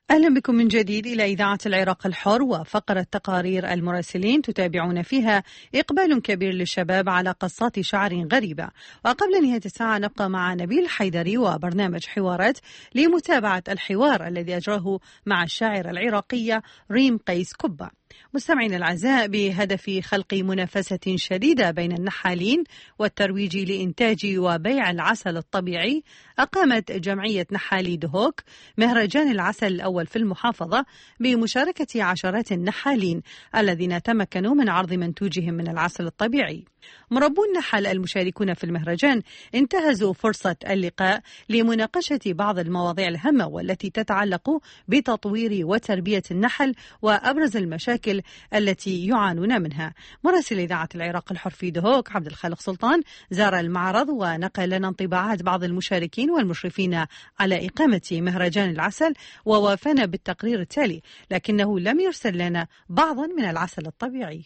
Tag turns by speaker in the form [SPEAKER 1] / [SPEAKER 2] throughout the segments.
[SPEAKER 1] أهلا بكم من جديد إلى إذاعة العراق الحر وفقرة تقارير المراسلين تتابعون فيها إقبال كبير للشباب على قصات شعر غريبة. وقبل نهاية الساعة نبقى مع نبيل الحيدري وبرنامج حوارات لمتابعة الحوار الذي أجراه مع الشاعرة العراقية ريم قيس كبة. مستمعين الأعزاء، بهدف خلق منافسة شديدة بين النحالين والترويج لإنتاج وبيع العسل الطبيعي، أقامت جمعية نحالي دهوك مهرجان العسل الأول في المحافظة بمشاركة عشرات النحالين الذين تمكنوا من عرض منتوجهم من العسل الطبيعي. مربو النحل المشاركون في المهرجان انتهزوا فرصة اللقاء لمناقشة بعض المواضيع الهامة والتي تتعلق بتطوير وتربية النحل وأبرز المشاكل التي يعانون منها. مراسل إذاعة العراق الحر في دهوك عبد الخالق سلطان زار المعرض ونقل لنا انطباعات بعض المشاركين والمشرفين على إقامة مهرجان العسل، ووافانا بالتقرير التالي، لكنه لم يرسل لنا بعضا من العسل الطبيعي.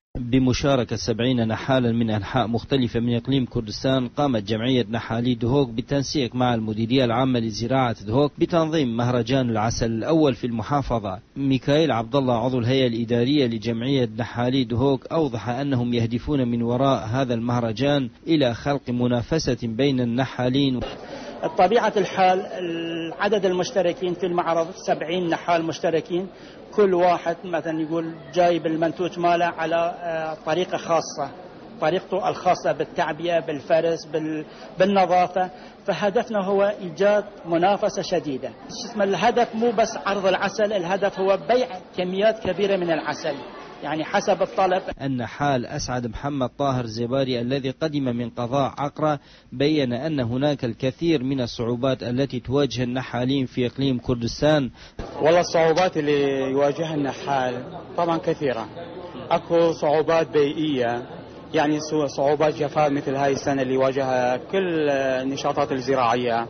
[SPEAKER 2] بمشاركة 70 نحالا من أنحاء مختلفة من إقليم كردستان، قامت جمعية نحالي دهوك بالتنسيق مع المديرية العامة لزراعة دهوك بتنظيم مهرجان العسل الأول في المحافظة. ميكائيل عبد الله عضو الهيئة الإدارية لجمعية نحالي دهوك أوضح أنهم يهدفون من وراء هذا المهرجان إلى خلق منافسة بين النحالين.
[SPEAKER 3] طبيعة الحال عدد المشتركين في المعرض 70 نحال مشتركين، كل واحد مثلا يقول جايب المنتوج ماله على طريقة خاصة، طريقته الخاصة بالتعبئة بالفرز بالنظافة. فهدفنا هو إيجاد منافسة شديدة. الهدف مو بس عرض العسل، الهدف هو بيع كميات كبيرة من العسل يعني حسب الطلب.
[SPEAKER 2] النحال أسعد محمد طاهر زباري الذي قدم من قضاء عقرة بين أن هناك الكثير من الصعوبات التي تواجه النحالين في إقليم كردستان.
[SPEAKER 4] والله الصعوبات اللي يواجهها النحال طبعا كثيرة. أكو صعوبات بيئية، يعني صعوبات جفاف مثل هاي السنة اللي واجهها كل النشاطات الزراعية،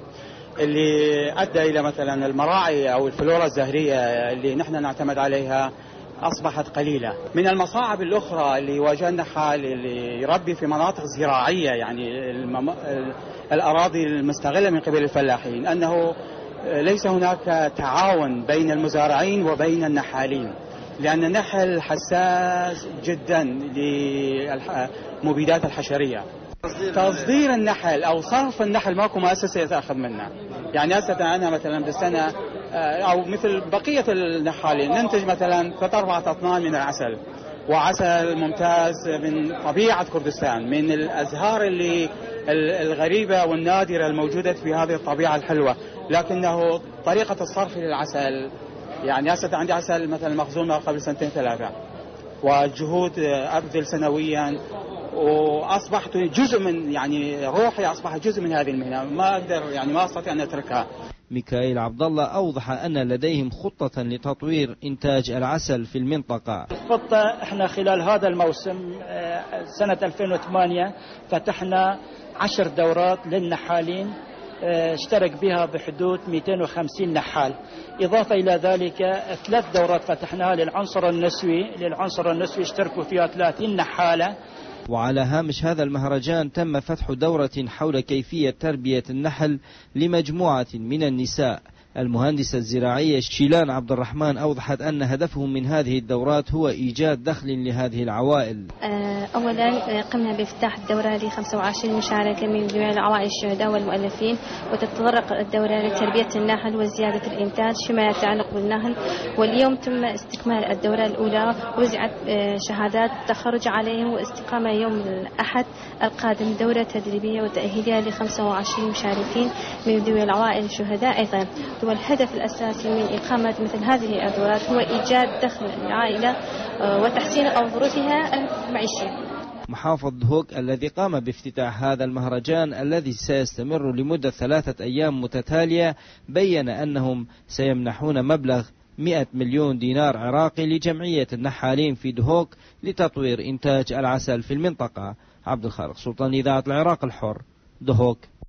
[SPEAKER 4] اللي أدى إلى مثلا المراعي أو الفلورا الزهرية اللي نحن نعتمد عليها أصبحت قليلة. من المصاعب الأخرى اللي يواجه النحال اللي يربي في مناطق زراعية، يعني الأراضي المستغلة من قبل الفلاحين، أنه ليس هناك تعاون بين المزارعين وبين النحالين، لأن النحل حساس جدا للمبيدات الحشرية. تصدير النحل أو صرف النحل ماكو مؤسسة يتأخذ منه. يعني هسه أنا مثلا بالسنة أو مثل بقية النحالين ننتج مثلا 3-4 أطنان من العسل، وعسل ممتاز من طبيعة كردستان، من الأزهار اللي الغريبة والنادرة الموجودة في هذه الطبيعة الحلوة. لكنه طريقة الصرف للعسل، يعني هسه عندي عسل مثلا مخزون قبل 2-3 وجهود أبذل سنويا، وأصبحت جزء من يعني روحي أصبحت جزء من هذه المهنة، ما أقدر يعني ما أستطيع أن أتركها.
[SPEAKER 2] ميكائيل عبد الله أوضح أن لديهم خطة لتطوير إنتاج العسل في المنطقة.
[SPEAKER 3] خطة احنا خلال هذا الموسم سنة 2008 فتحنا 10 دورات للنحالين، اشترك بها بحدود 250 نحال. إضافة إلى ذلك 3 دورات فتحناها للعنصر النسوي اشتركوا فيها 30 نحالة.
[SPEAKER 2] وعلى هامش هذا المهرجان تم فتح دورة حول كيفية تربية النحل لمجموعة من النساء. المهندسة الزراعية شيلان عبد الرحمن أوضحت أن هدفهم من هذه الدورات هو إيجاد دخل لهذه العوائل.
[SPEAKER 5] أولا قمنا بافتتاح الدورة ل 25 مشاركة من جميع العوائل الشهداء والمؤلفين، وتتطرق الدورة لتربية النحل وزيادة الإنتاج فيما يتعلق بالنحل. واليوم تم استكمال الدورة الأولى، وزعت شهادات التخرج عليهم، واستقامة يوم الأحد القادم دورة تدريبية وتأهيلية ل 25 مشاركين من ذوي العوائل الشهداء أيضا. والهدف الأساسي من إقامة مثل هذه الدورات هو إيجاد دخل للعائلة وتحسين ظروفها المعيشية.
[SPEAKER 2] محافظ دهوك الذي قام بافتتاح هذا المهرجان الذي سيستمر لمدة 3 أيام متتالية بيّن أنهم سيمنحون مبلغ 100 مليون دينار عراقي لجمعية النحالين في دهوك لتطوير إنتاج العسل في المنطقة. عبد الخالق سلطان، إذاعة العراق الحر، دهوك.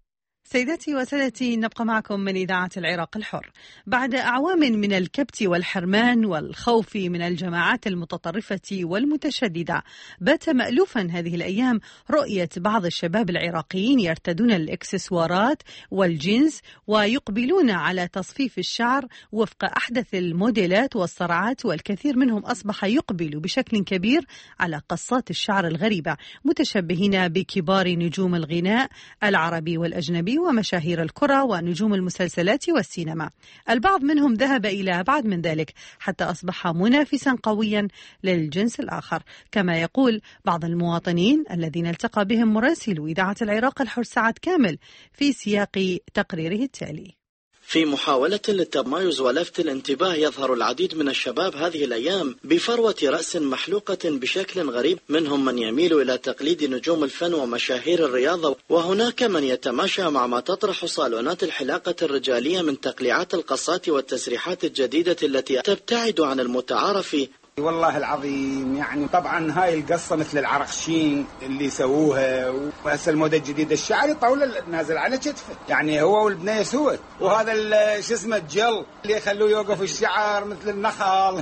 [SPEAKER 1] سيداتي وسادتي، نبقى معكم من إذاعة العراق الحر. بعد أعوام من الكبت والحرمان والخوف من الجماعات المتطرفة والمتشددة، بات مألوفا هذه الأيام رؤية بعض الشباب العراقيين يرتدون الإكسسوارات والجينز ويقبلون على تصفيف الشعر وفق أحدث الموديلات والصرعات، والكثير منهم أصبح يقبل بشكل كبير على قصات الشعر الغريبة، متشبهين بكبار نجوم الغناء العربي والأجنبي ومشاهير الكرة ونجوم المسلسلات والسينما. البعض منهم ذهب إلى أبعد من ذلك حتى أصبح منافسا قويا للجنس الآخر، كما يقول بعض المواطنين الذين التقى بهم مراسل إذاعة العراق الحر سعد كامل في سياق تقريره التالي.
[SPEAKER 6] في محاولة للتمايز ولفت الانتباه، يظهر العديد من الشباب هذه الأيام بفروة رأس محلوقة بشكل غريب، منهم من يميل إلى تقليد نجوم الفن ومشاهير الرياضة، وهناك من يتماشى مع ما تطرح صالونات الحلاقة الرجالية من تقليعات القصات والتسريحات الجديدة التي تبتعد عن المتعارف.
[SPEAKER 7] والله العظيم يعني طبعا هاي القصة مثل العرقشين اللي يسووها، وهسه المودة الجديدة الشعر يطول نازل على كتفه، يعني هو والبنية سوا، وهذا شو اسمه الجل اللي يخلوه يوقف الشعر مثل النخل.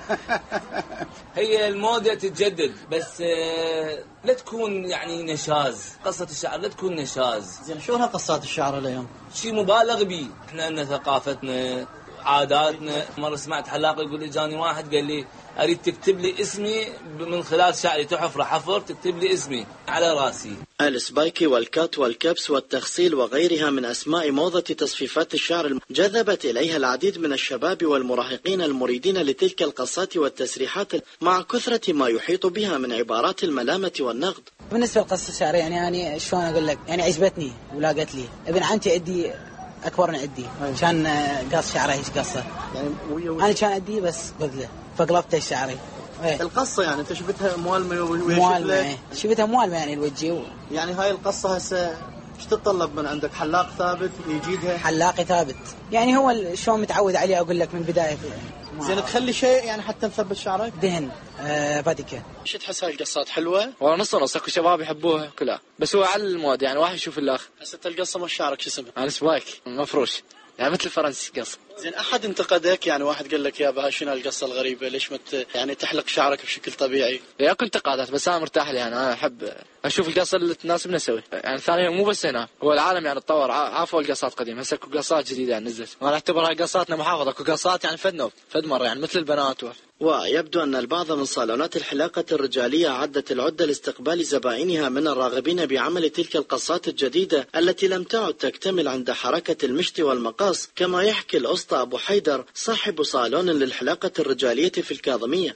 [SPEAKER 8] هي المودة تتجدد بس لا تكون يعني نشاز، قصة الشعر لا تكون نشاز.
[SPEAKER 6] زين شو قصات الشعر اليوم؟
[SPEAKER 8] شيء مبالغ به، احنا عندنا ثقافتنا عاداتنا. مرة سمعت حلاق يقول لي جاني واحد قال لي أريد تكتب لي اسمي من خلال شعري، تحفر حفر تكتب لي اسمي على راسي.
[SPEAKER 6] السبايكي والكات والكبس والتغسيل وغيرها من أسماء موضة تصفيفات الشعر جذبت إليها العديد من الشباب والمراهقين المريدين لتلك القصات والتسريحات، مع كثرة ما يحيط بها من عبارات الملامة والنقد.
[SPEAKER 9] بالنسبة لقصة الشعر يعني شلون أقول لك، يعني عجبتني ولاقت لي. ابن عمتي عندي أكبر من عندي، كان قص شعره هيك قصة، يعني أنا كان عندي بس بدله فقلبته الشعري.
[SPEAKER 6] القصة يعني انت شفتها
[SPEAKER 9] موالمة شفتها موالمة يعني الوجه
[SPEAKER 6] يعني هاي القصة هسه ايش تتطلب من عندك؟ حلاق ثابت يجيدها؟
[SPEAKER 9] حلاقي ثابت، يعني هو شلون متعود عليه أقول لك من بداية.
[SPEAKER 6] زين تخلي شيء يعني حتى نثبت شعرك؟
[SPEAKER 9] دهن فاتكة.
[SPEAKER 6] ايش تحس هاي القصات حلوة؟
[SPEAKER 10] والله نص ونص، اكو شباب يحبوها كلها، بس هو على المود يعني واحد يشوف الاخر.
[SPEAKER 6] هسه القصة مال شعرك شو اسمها؟
[SPEAKER 10] انا سبايك مفروش يعني مثل الفرنسي قص.
[SPEAKER 6] زين احد انتقدك يعني واحد قال لك يا بها شنو القصة الغريبة، ليش يعني تحلق شعرك بشكل طبيعي؟
[SPEAKER 10] يا كنت انتقادات بس انا مرتاح لي، يعني انا احب اشوف القصة اللي تناسبنا نسوي. يعني ثانيا مو بس هنا، هو العالم يعني تطور، عافوا القصات قديمة، هسه اكو قصات جديدة يعني نزلت، انا اعتبر هاي قصاتنا محافظة، اكو قصات يعني فد مرة يعني مثل البنات
[SPEAKER 6] ويبدو أن البعض من صالونات الحلاقة الرجالية عدت العدة لاستقبال زبائنها من الراغبين بعمل تلك القصات الجديدة التي لم تعد تكتمل عند حركة المشط والمقاص، كما يحكي الأسطى أبو حيدر صاحب صالون للحلاقة الرجالية في الكاظمية.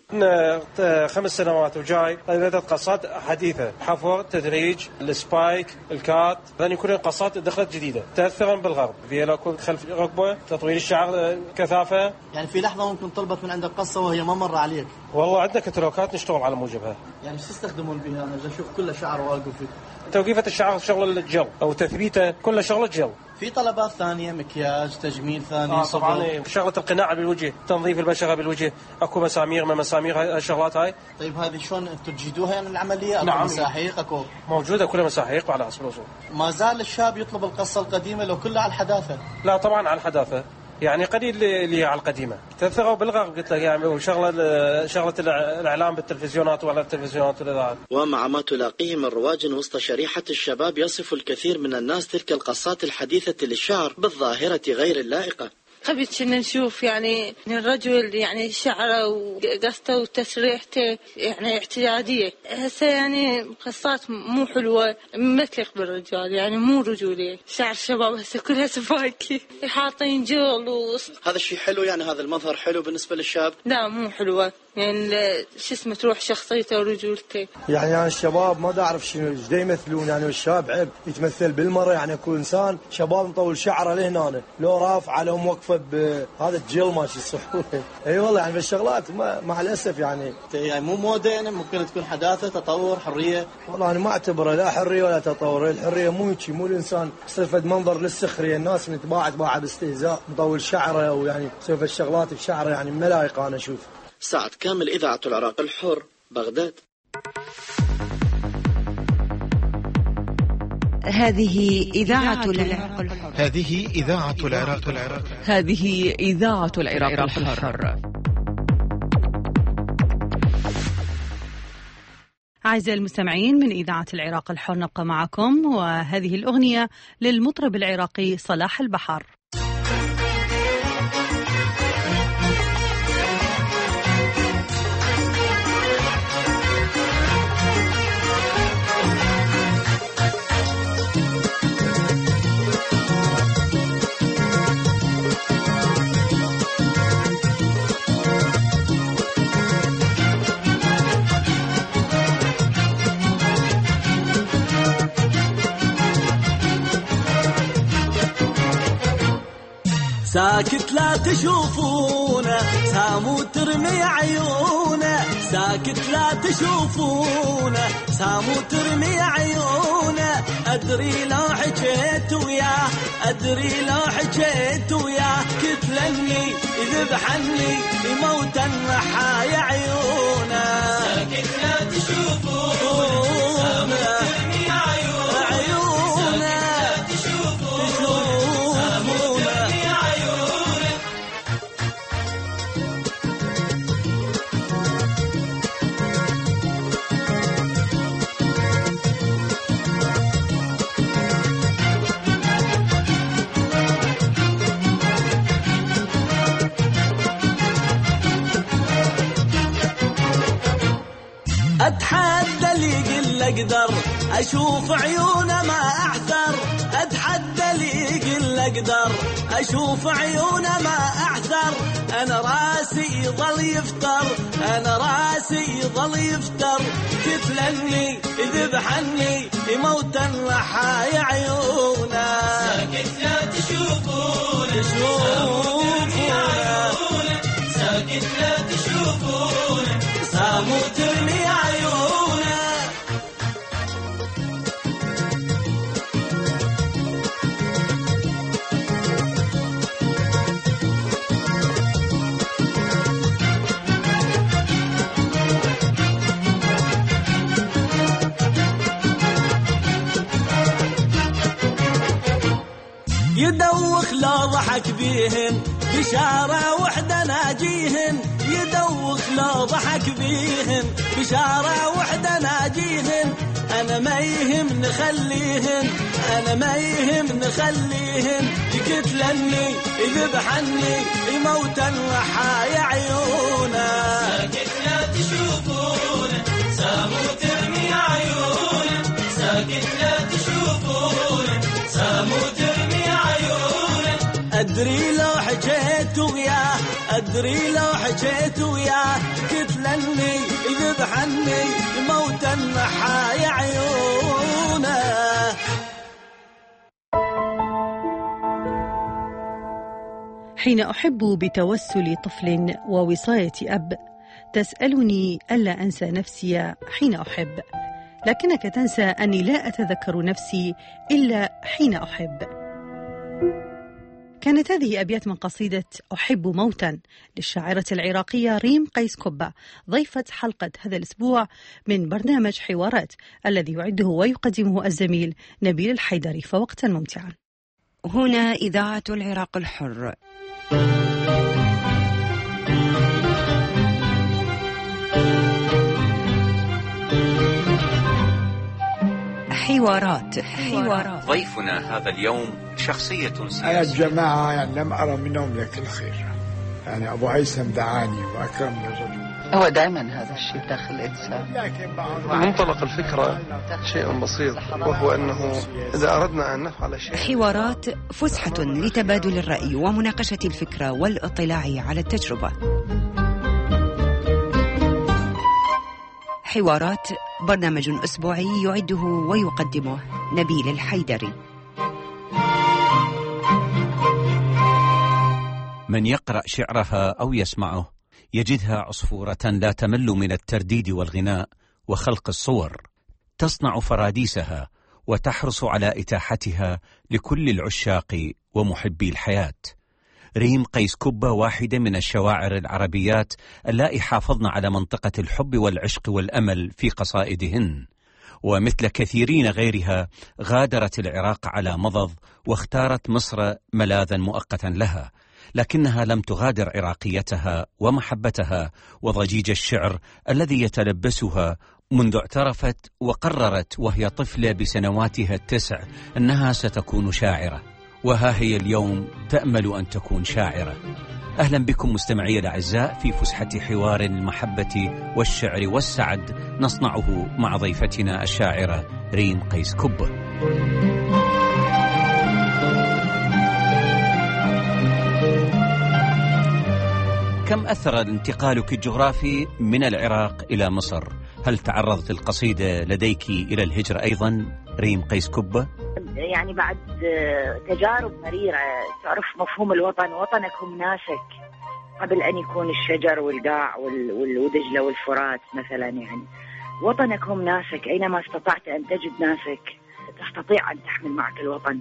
[SPEAKER 11] 5 سنوات وجاي بدأت قصات حديثة، حفر، تدريج، السبايك، الكات، هذني كلها قصات دخلت جديدة تأثرا بالغرب، في لكم خلف ركبة، تطويل الشعر، كثافة.
[SPEAKER 6] يعني في لحظة ممكن طلبت من عندك قصة وهي ما مر عليك؟
[SPEAKER 11] والله عندنا كتالوجات نشتغل على موجبها.
[SPEAKER 6] يعني شو تستخدمون بها؟ أنا أشوف كل شعر واقف.
[SPEAKER 11] توقيفة الشعر شغل الجل أو تثبيته كل شغل الجل.
[SPEAKER 6] في طلبات ثانية، مكياج، تجميل ثاني؟
[SPEAKER 11] طبعا شغلة القناع بالوجه، تنظيف البشرة بالوجه، اكو مسامير ما مسامير هالشغلات هاي.
[SPEAKER 6] طيب هذه شلون تجيدوها يعني العملية؟ اكو نعم. مساحيق اكو
[SPEAKER 11] موجودة كلها مساحيق وعلى حسب الوصول.
[SPEAKER 6] ما زال الشاب يطلب القصة القديمة لو كلها على الحداثة؟
[SPEAKER 11] لا طبعا على الحداثة، يعني قليل اللي على القديمة تأثروا بالغرب قلت لك، يعني وشغلة الإعلام بالتلفزيونات وعلى التلفزيونات والإذاعات.
[SPEAKER 6] ومع ما تلاقيه من رواج وسط شريحة الشباب، يصف الكثير من الناس تلك القصات الحديثة للشعر بالظاهرة غير اللائقة.
[SPEAKER 12] قبل كنا نشوف يعني الرجل يعني شعره وقصته وتسريحته يعني اعتيادية، هسه يعني قصات مو حلوة ما تليق بالرجال، يعني مو رجولية. شعر الشباب هسه كلها سفايكي حاطين جول
[SPEAKER 6] هذا الشيء حلو يعني؟ هذا المظهر حلو بالنسبة للشاب؟
[SPEAKER 12] لا مو حلوة، يعني شو اسمه تروح شخصيته ورجولته.
[SPEAKER 13] يعني الشباب ما اعرف شنو ايش يمثلون، يعني الشاب عيب يتمثل بالمرة، يعني كل انسان شباب مطول شعره لهنا لو رافعه لو موقفه بهذا الجل ماشي الصحون. اي والله يعني بالشغلات مع الاسف يعني
[SPEAKER 6] مو موضه، يعني ممكن تكون حداثه، تطور، حريه.
[SPEAKER 13] والله انا ما اعتبره لا حريه ولا تطور. الحريه مو هيك، مو الانسان صفه منظر للسخريه، الناس متباعد باستهزاء مطول شعره ويعني سوف الشغلات بشعره يعني ما لايقه. انا اشوف.
[SPEAKER 6] سعد كامل، إذاعة العراق الحر، بغداد.
[SPEAKER 14] هذه إذاعة العراق الحر.
[SPEAKER 15] هذه إذاعة العراق الحر.
[SPEAKER 14] هذه إذاعة العراق الحر.
[SPEAKER 1] أعزائي المستمعين، من إذاعة العراق الحر نبقى معكم، وهذه الأغنية للمطرب العراقي صلاح البحر.
[SPEAKER 16] ساكت لا تشوفونه، سامو ترمي عيونه، ساكت لا تشوفونه، سامو ترمي عيونه. أدري لو حكيت وياه، أدري لو حكيت وياه، كتلني يذبحني يموت النحايا عيونه. ساكت لا تشوفونه، سامو ترمي عيونه، أتحدى اللي يقل أقدر أشوف عيونه ما أعثر، أتحدى اللي يقل أقدر أشوف عيونه ما أعثر. أنا راسي يظل يفتر، أنا راسي يظل يفتر، كتلني يذبحني يموت النحايا عيونه. ساكت لا تشوفونه، ساكت لا تشوفونه، سامو ترمي عيونه. يدوخ لو ضحك بيهن بشارة وحدة ناجيهن، يدوخ لو ضحك بيهن بشارة وحدة ناجيهن. أنا ما يهم نخليهن، أنا ما يهم نخليهن، يقتلني يذبحني يموت النحايا عيونه. ساكت لا تشوفونه، سامو ترمي عيونه، ساكت لا تشوفونه، سامو ترمي عيونه. أدري لو حكيت وياه، أدري لو حكيت وياه، كتلني يذبحني يموت النحايا عيونه.
[SPEAKER 1] حين أحب بتوسل طفل ووصاية أب، تسألني ألا أنسى نفسي حين أحب، لكنك تنسى أني لا أتذكر نفسي إلا حين أحب. كانت هذه أبيات من قصيدة أحب موتا للشاعرة العراقية ريم قيس كبة، ضيفة حلقة هذا الأسبوع من برنامج حوارات الذي يعده ويقدمه الزميل نبيل الحيدري. فوقتا ممتعا.
[SPEAKER 14] هنا إذاعة العراق الحر. حوارات.
[SPEAKER 17] ضيفنا هذا اليوم شخصية سياسية.
[SPEAKER 18] أنا الجماعة يعني لم أرى منهم لك الخير، يعني أبو هيثم دعاني وأكرمني الرجل.
[SPEAKER 19] هو دائما هذا الشيء داخل الإنسان.
[SPEAKER 20] منطلق الفكرة شيء بسيط، وهو أنه إذا أردنا أن نفعل شيء.
[SPEAKER 14] حوارات فسحة لتبادل الرأي ومناقشة الفكرة والاطلاع على التجربة. حوارات برنامج أسبوعي يعده ويقدمه نبيل الحيدري.
[SPEAKER 17] من يقرأ شعرها أو يسمعه يجدها عصفورة لا تمل من الترديد والغناء وخلق الصور، تصنع فراديسها وتحرص على إتاحتها لكل العشاق ومحبي الحياة. ريم قيس كبة واحدة من الشواعر العربيات اللائي حافظن على منطقة الحب والعشق والأمل في قصائدهن، ومثل كثيرين غيرها غادرت العراق على مضض واختارت مصر ملاذا مؤقتا لها، لكنها لم تغادر عراقيتها ومحبتها وضجيج الشعر الذي يتلبسها منذ اعترفت وقررت وهي طفلة بسنواتها 9 أنها ستكون شاعرة، وها هي اليوم تأمل أن تكون شاعرة. أهلا بكم مستمعي الأعزاء في فسحة حوار المحبة والشعر والسعد نصنعه مع ضيفتنا الشاعرة ريم قيس كبة. كم أثر انتقالك الجغرافي من العراق إلى مصر؟ هل تعرضت القصيدة لديك إلى الهجرة أيضا ريم قيس كبة؟
[SPEAKER 21] يعني بعد تجارب مريرة تعرف مفهوم الوطن، وطنك هم ناسك قبل أن يكون الشجر والقاع ودجلة والفرات مثلا. يعني وطنك هم ناسك، أينما استطعت أن تجد ناسك تستطيع أن تحمل معك الوطن.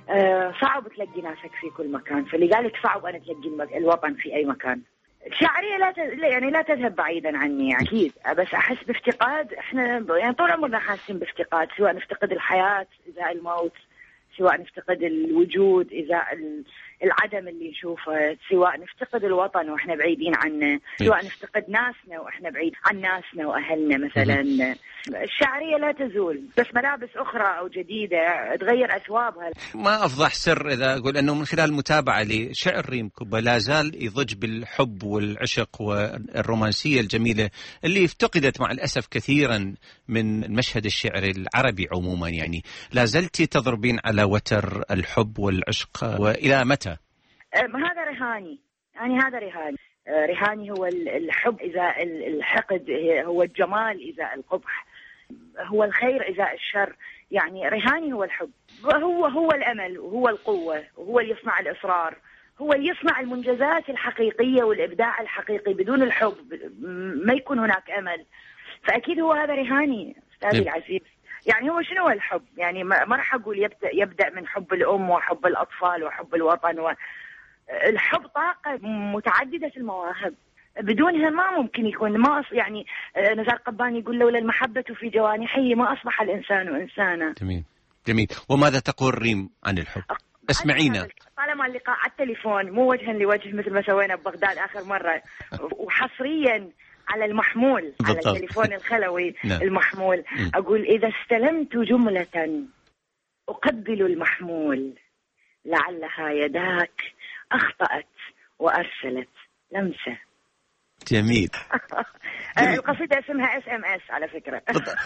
[SPEAKER 21] صعب تلاقي ناسك في كل مكان، فلذلك صعب أن تلاقي الوطن في أي مكان. الشاعرية لا تذهب بعيدا عني أكيد، بس أحس بافتقاد. إحنا يعني طول عمرنا حاسين بافتقاد، سواء نفتقد الحياة إزاء الموت، سواء نفتقد الوجود إزاء العدم اللي نشوفه، سواء نفتقد الوطن وإحنا بعيدين عنه، سواء نفتقد ناسنا وإحنا بعيد عن ناسنا وأهلنا مثلا. الشاعرية لا تزول، بس ملابس أخرى أو جديدة تغير أثوابها.
[SPEAKER 17] ما أفضح سر إذا أقول أنه من خلال المتابعة لشعر ريم كبة لا زال يضج بالحب والعشق والرومانسية الجميلة اللي افتقدت مع الأسف كثيرا من المشهد الشعري العربي عموما. يعني لا زلت تضربين على وتر الحب والعشق، وإلى متى؟
[SPEAKER 21] هذا رهاني، يعني هذا رهاني هو الحب إزاء الحقد، هو الجمال إزاء القبح، هو الخير إزاء الشر. يعني رهاني هو الحب، هو الأمل وهو القوة وهو اللي يصنع الإصرار، هو اللي يصنع المنجزات الحقيقية والإبداع الحقيقي. بدون الحب ما يكون هناك أمل. فأكيد هو هذا رهاني أستاذي العزيز. يعني هو شنو الحب؟ يعني ما راح أقول يبدأ من حب الأم وحب الأطفال وحب الوطن الحب طاقة متعددة المواهب، بدونها ما ممكن يكون. ما يعني نزار قباني يقول لولا المحبة في جوانحي ما أصبح الإنسان إنسانا.
[SPEAKER 17] جميل. وماذا تقول ريم عن الحب؟ اسمعينا.
[SPEAKER 21] طالما اللقاء على التليفون مو وجها لوجه مثل ما سوينا ببغداد آخر مرة، وحصريا على المحمول على التليفون الخلوي المحمول، أقول إذا استلمت جملة أقبل المحمول لعلها يداك أخطأت وأرسلت لمسة.
[SPEAKER 17] جميل.
[SPEAKER 21] القصيدة اسمها SMS على فكرة.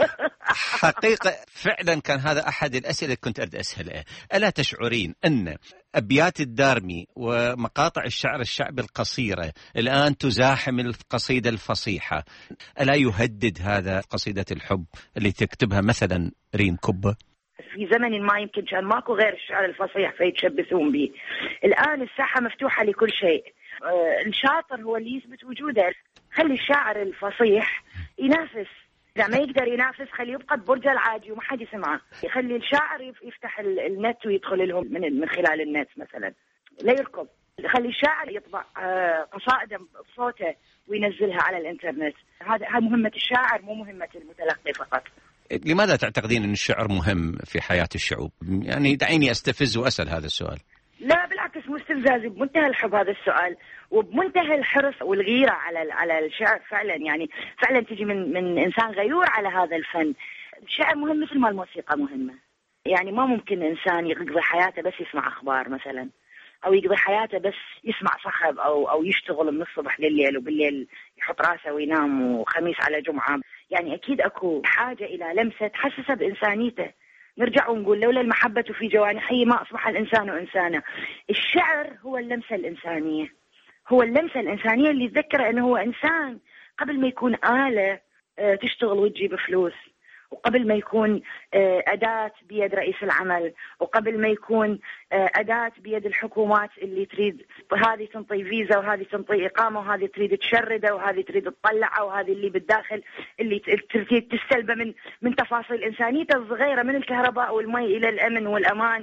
[SPEAKER 17] حقيقة فعلا كان هذا أحد الأسئلة كنت أريد أسأله. ألا تشعرين أن أبيات الدارمي ومقاطع الشعر الشعبي القصيرة الآن تزاحم القصيدة الفصيحة؟ ألا يهدد هذا قصيدة الحب اللي تكتبها مثلا ريم كبة؟
[SPEAKER 21] في زمن ما يمكن كان ماكو غير الشعر الفصيح فيتشبثون به. الآن الساحة مفتوحة لكل شيء. الشاطر هو اللي يثبت وجوده. خلي الشاعر الفصيح ينافس، إذا ما يقدر ينافس خليه يبقى ببرجه العادي وما حد يسمعه. يخلي الشاعر يفتح النت ويدخل لهم من خلال النت مثلا، لا يركض. خلي الشاعر يطبع قصائد بصوته وينزلها على الانترنت. هذا مهمة الشاعر مو مهمة المتلقي فقط.
[SPEAKER 17] لماذا تعتقدين أن الشعر مهم في حياة الشعوب؟ يعني دعيني أستفز وأسأل هذا السؤال.
[SPEAKER 21] لا بالعكس، مو استفزازي، بمنتهى الحب هذا السؤال وبمنتهى الحرص والغيرة على الشعر. فعلا يعني فعلا تجي من إنسان غيور على هذا الفن. الشعر مهم مثل ما الموسيقى مهمة. يعني ما ممكن إنسان يقضي حياته بس يسمع أخبار مثلا، أو يقضي حياته بس يسمع صخب أو يشتغل من الصبح لليل وبالليل يحط راسه وينام وخميس على جمعة. يعني أكيد أكو حاجة إلى لمسة تحسسه بإنسانيته. نرجع ونقول لولا المحبة في جوانحي ما أصبح الإنسان إنسانا. الشعر هو اللمسة الإنسانية، هو اللمسة الإنسانية اللي تذكر أنه هو إنسان قبل ما يكون آلة تشتغل وتجيب فلوس، وقبل ما يكون أداة بيد رئيس العمل، وقبل ما يكون أداة بيد الحكومات اللي تريد هذه تنطي فيزا وهذه تنطي إقامة وهذه تريد تشرده وهذه تريد تطلعه وهذه اللي بالداخل اللي تريد تستلبه من تفاصيل إنسانيته الصغيرة، من الكهرباء والمي إلى الأمن والأمان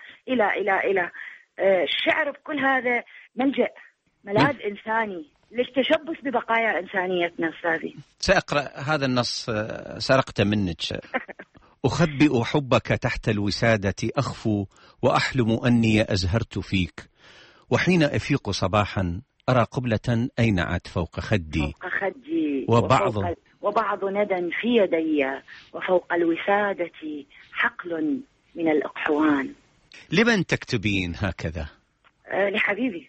[SPEAKER 21] إلى الشعر بكل هذا ملجأ ملاذ إنساني للتشبث ببقايا إنسانيتنا. أستاذي
[SPEAKER 17] سأقرأ هذا النص، سرقته منك. أخبئ حبك تحت الوسادة أخفو وأحلم أني أزهرت فيك، وحين أفيق صباحا أرى قبلة أينعت فوق خدي
[SPEAKER 21] وبعض ندى في يدي، وفوق الوسادة حقل من الأقحوان.
[SPEAKER 17] لمن تكتبين هكذا؟
[SPEAKER 21] لحبيبي.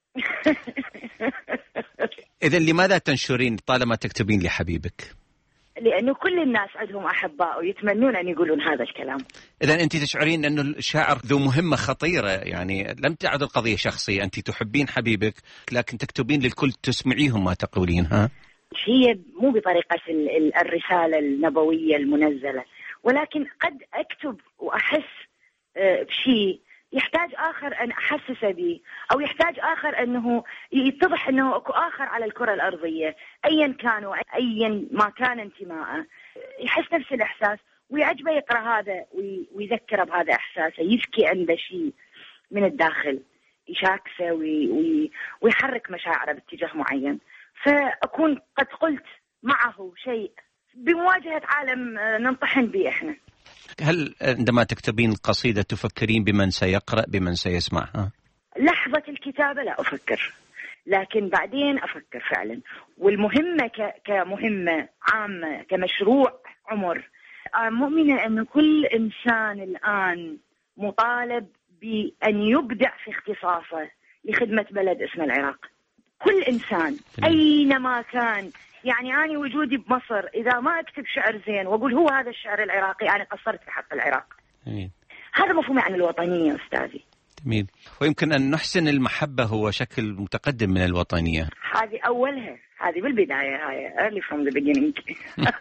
[SPEAKER 17] إذن لماذا تنشرين طالما تكتبين لحبيبك؟
[SPEAKER 21] لأنه كل الناس عندهم أحباء ويتمنون أن يقولون هذا الكلام.
[SPEAKER 17] إذن أنت تشعرين أنه الشاعر ذو مهمة خطيرة، يعني لم تعد القضية شخصية، أنت تحبين حبيبك لكن تكتبين للكل تسمعيهم ما تقولين.
[SPEAKER 21] هي مو بطريقة الرسالة النبوية المنزلة، ولكن قد أكتب وأحس بشيء يحتاج آخر أن أحسس به، أو يحتاج آخر أنه يتضح أنه أكو آخر على الكرة الأرضية أيا كانوا أيا ما كان انتماءه، يحس نفس الإحساس ويعجبه يقرأ هذا ويذكره بهذا إحساسه، يذكي عنده شيء من الداخل يشاكسه ويحرك مشاعره باتجاه معين. فأكون قد قلت معه شيء بمواجهة عالم ننطحن به إحنا.
[SPEAKER 17] هل عندما تكتبين القصيدة تفكرين بمن سيقرأ، بمن سيسمعها؟
[SPEAKER 21] لحظة الكتابة لا أفكر، لكن بعدين أفكر فعلا. والمهمة كمهمة عامة كمشروع عمر، مؤمنة أن كل إنسان الآن مطالب بأن يبدع في اختصاصه لخدمة بلد اسمه العراق. كل إنسان أينما كان، يعني أنا وجودي بمصر إذا ما أكتب شعر زين وأقول هو هذا الشعر العراقي أنا قصرت في حق العراق. هذا مفهوم عن الوطنية أستاذي.
[SPEAKER 17] جميل. ويمكن أن نحسن المحبة هو شكل متقدم من الوطنية.
[SPEAKER 21] هذه أولها، هذه بالبداية، هاي early from the beginning.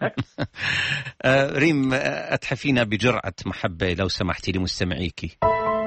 [SPEAKER 17] ريم، أتحفينا بجرعة محبة لو سمحتي لمستمعيكي.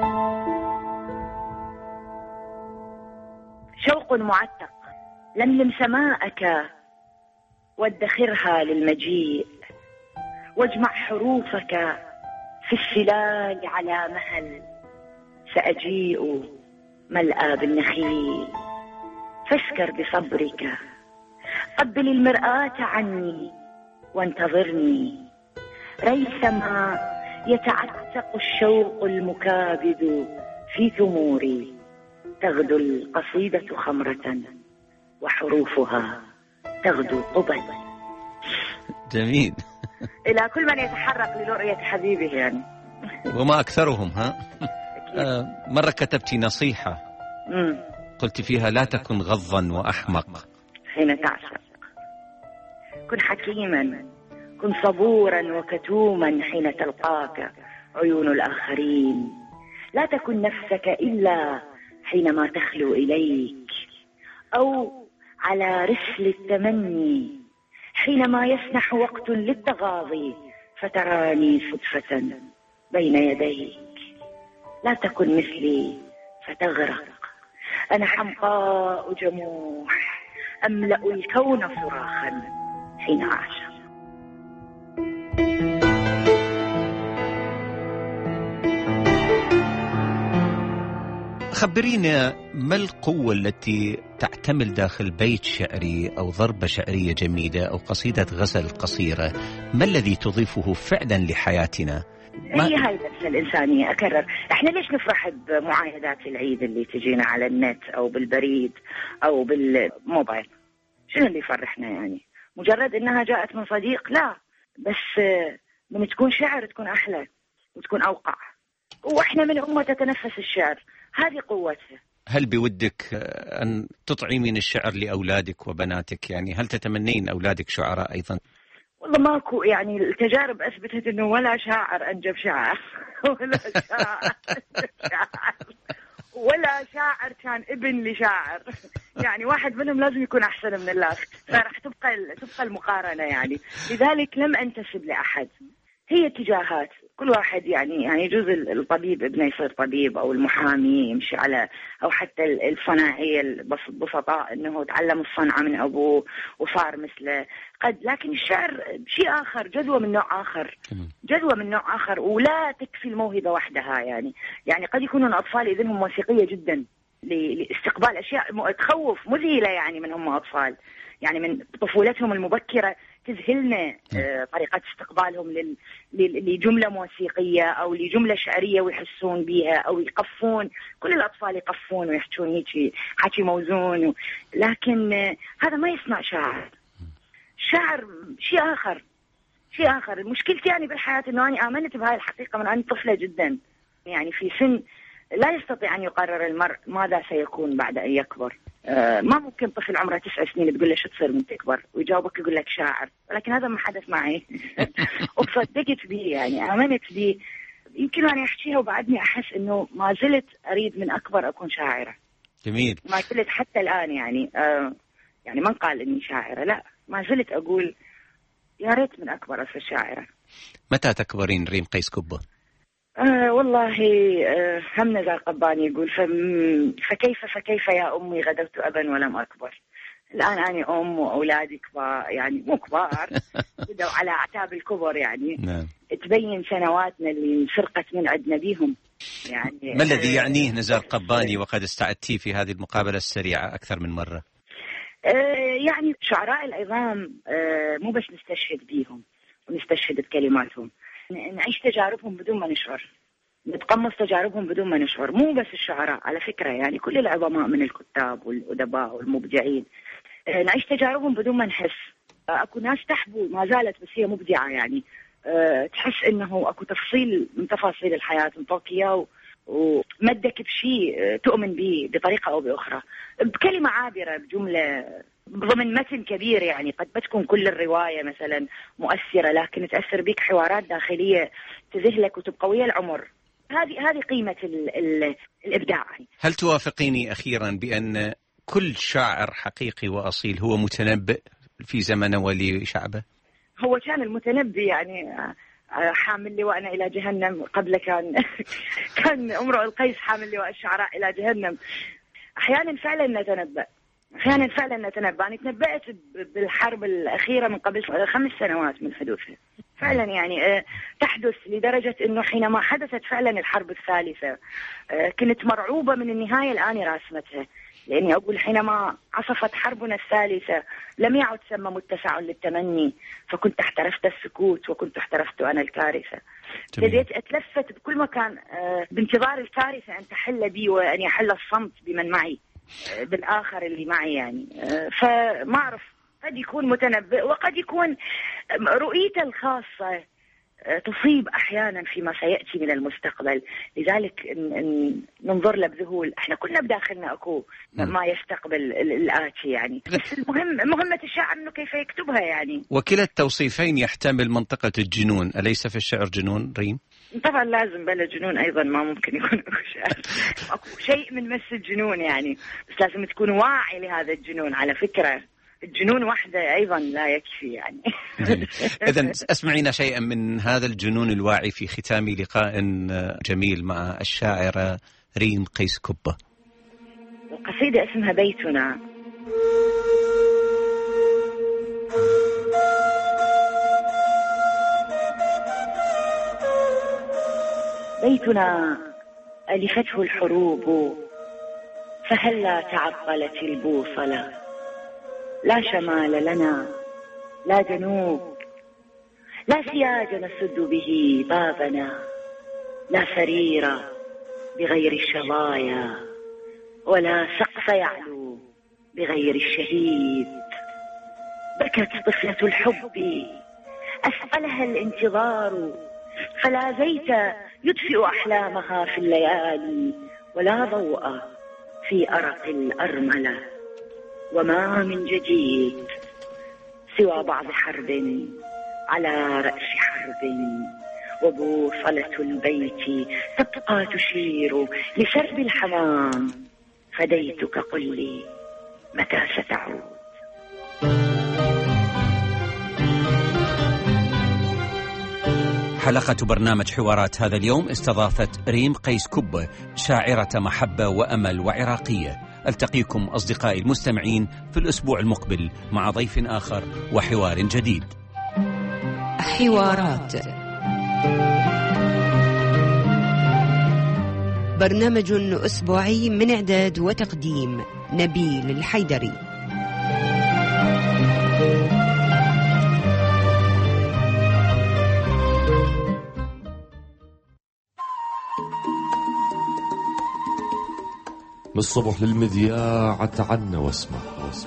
[SPEAKER 21] شوق معتق لملم سماءك وادخرها للمجيء، واجمع حروفك في السلال على مهل، سأجيء ملأى بالنخيل، فاشكر بصبرك، قبل المرآة عني وانتظرني، ريثما يتعتق الشوق المكابد في ثموري، تغدو القصيدة خمرة وحروفها تغدو قبل.
[SPEAKER 17] جميل.
[SPEAKER 21] إلى كل من يتحرك لرؤية حبيبه يعني.
[SPEAKER 17] وما أكثرهم. مرة كتبتي نصيحة قلت فيها لا تكن غضا وأحمق
[SPEAKER 21] حين تعشق، كن حكيما، كن صبورا وكتوما حين تلقاك عيون الآخرين، لا تكن نفسك إلا حينما تخلو إليك، أو على رسل التمني حينما يسنح وقت للتغاضي فتراني صدفة بين يديك، لا تكن مثلي فتغرق، أنا حمقاء جموح أملأ الكون صراخا حين أعشق.
[SPEAKER 17] خبرينا ما القوة التي تعتمل داخل بيت شعري أو ضربة شعرية جميلة أو قصيدة غزل قصيرة، ما الذي تضيفه فعلا لحياتنا؟
[SPEAKER 21] هي هاي النفس الإنسانية. أكرر، إحنا ليش نفرح بمعايدات العيد اللي تجينا على النت أو بالبريد أو بالموبايل؟ شنو اللي يفرحنا يعني؟ مجرد إنها جاءت من صديق؟ لا، بس من تكون شعر تكون أحلى وتكون أوقع، وإحنا من أمة تتنفس الشعر، هذه قوتها.
[SPEAKER 17] هل بودك أن تطعمين الشعر لأولادك وبناتك؟ يعني هل تتمنين أولادك شعراء أيضا؟
[SPEAKER 21] والله ماكو، يعني التجارب أثبتت أنه ولا شاعر أنجب شاعر ولا شاعر ولا شاعر كان ابن لشاعر، يعني واحد منهم لازم يكون أحسن من اللاخت، فرح تبقى المقارنة يعني. لذلك لم أنتسب لأحد، هي اتجاهات كل واحد. يعني يجوز الطبيب ابنه يصير طبيب، أو المحامي يمشي على، أو حتى الصناعية البسطاء أنه تعلم الصنعة من أبوه وصار مثله قد. لكن الشعر شيء آخر، جذوة من نوع آخر، جذوة من نوع آخر، ولا تكفي الموهبة وحدها. يعني قد يكونون أطفال إذنهم موسيقية جدا لاستقبال أشياء تخوف مذهلة، يعني من هم أطفال، يعني من طفولتهم المبكرة تذهلنا طريقة استقبالهم لجملة موسيقية أو لجملة شعرية ويحسون بها أو يقفون. كل الأطفال يقفون ويحكون هيك حكي موزون لكن هذا ما يصنع شاعر. شعر شيء آخر. مشكلتي يعني بالحياة أنه أنا آمنت بهاي الحقيقة من أنا طفلة جدا، يعني في سن لا يستطيع أن يقرر المرء ماذا سيكون بعد أن يكبر. ما ممكن طفل عمره 9 سنين تقول له شو تصير من تكبر ويجاوبك يقول لك شاعر، ولكن هذا ما حدث معي. وصدقت به، يعني آمنت به. يمكن أنا أحكيها وبعدني أحس أنه ما زلت أريد من أكبر أكون شاعرة.
[SPEAKER 2] جميل.
[SPEAKER 21] ما زلت حتى الآن يعني يعني من قال إني شاعرة، لا ما زلت أقول يا ريت من أكبر أصير شاعرة.
[SPEAKER 17] متى تكبرين ريم قيس كبة؟
[SPEAKER 21] والله هم نزار قباني يقول فكيف يا أمي غدوت أبا ولم أكبر. الآن أنا أم وأولادي كبار، يعني مو كبار بدأوا على أعتاب الكبر يعني.
[SPEAKER 17] نعم.
[SPEAKER 21] تبين سنواتنا اللي انسرقت من عندنا بيهم يعني.
[SPEAKER 17] ما الذي يعنيه نزار قباني وقد استعدتي في هذه المقابلة السريعة أكثر من مرة؟
[SPEAKER 21] يعني شعراء العظام مو بس نستشهد بيهم ونستشهد بكلماتهم، نعيش تجاربهم بدون ما نشعر، نتقمص تجاربهم بدون ما نشعر. مو بس الشعراء على فكرة، يعني كل العظماء من الكتاب والأدباء والمبدعين نعيش تجاربهم بدون ما نحس. أكو ناس تحبو ما زالت بس هي مبدعة، يعني تحس إنه أكو تفصيل من تفاصيل الحياة انطوك إياه ومدك بشيء تؤمن به بطريقة أو بأخرى، بكلمة عابرة، بجملة، ضمن متن كبير. يعني قد ما تكون كل الرواية مثلا مؤثرة لكن تأثر بك حوارات داخلية تذهلك وتبقى ويا العمر. هذه قيمة الإبداع.
[SPEAKER 17] هل توافقيني أخيرا بأن كل شاعر حقيقي وأصيل هو متنبئ في زمنه ولشعبه؟
[SPEAKER 21] هو كان المتنبي يعني حامل لواءنا إلى جهنم، قبل كان امرؤ القيس حامل لواء الشعراء إلى جهنم. أحيانا فعلا نتنبأ. أنا تنبأت بالحرب الأخيرة من قبل 5 سنوات من حدوثها فعلا، يعني تحدث لدرجة أنه حينما حدثت فعلا الحرب الثالثة كنت مرعوبة من النهاية الآن راسمتها، لأني أقول حينما عصفت حربنا الثالثة لم يعد ثم متسع للتمني، فكنت احترفت السكوت وكنت احترفت أنا الكارثة. بديت أتلفت بكل مكان بانتظار الكارثة أن تحل بي وأن يحل الصمت بمن معي، بالآخر اللي معي يعني. فما أعرف، قد يكون متنبئ وقد يكون رؤيته الخاصة تصيب أحيانا فيما سيأتي من المستقبل، لذلك ننظر له بذهول. احنا كلنا بداخلنا أكو ما يستقبل الآتي يعني، بس مهمة الشاعر أنه كيف يكتبها يعني.
[SPEAKER 17] وكلا التوصيفين يحتمل منطقة الجنون، أليس في الشعر جنون ريم؟
[SPEAKER 21] طبعا لازم بلا جنون أيضا، ما ممكن يكون أكو شعر أكو شيء من مس الجنون يعني، بس لازم تكون واعي لهذا الجنون. على فكرة الجنون وحده أيضا لا يكفي يعني.
[SPEAKER 17] إذن اسمعينا شيئا من هذا الجنون الواعي في ختام لقاء جميل مع الشاعرة ريم قيس كبة.
[SPEAKER 21] القصيدة اسمها بيتنا. بيتنا ألفته الحروب، فهلا تعطلت البوصلة. لا شمال لنا، لا جنوب، لا سياج نسد به بابنا، لا سرير بغير الشظايا، ولا سقف يعلو بغير الشهيد. بكت طفلة الحب أثقلها الانتظار، فلا زيت يدفئ أحلامها في الليالي، ولا ضوء في أرق الأرملة. وما من جديد سوى بعض حرب على رأس حرب، وبوصلة البيت تبقى تشير لسرب الحمام. فديتك قل لي متى ستعود.
[SPEAKER 17] حلقة برنامج حوارات هذا اليوم استضافت ريم قيس كبة، شاعرة محبة وأمل وعراقية. ألتقيكم أصدقائي المستمعين في الأسبوع المقبل مع ضيف آخر وحوار جديد.
[SPEAKER 14] حوارات، برنامج أسبوعي من إعداد وتقديم نبيل الحيدري.
[SPEAKER 4] من الصبح للمذياع تعنا واسمع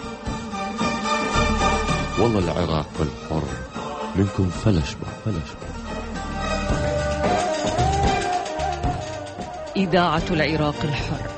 [SPEAKER 4] والله العراق الحر منكم فلش بع.
[SPEAKER 14] إذاعة العراق الحر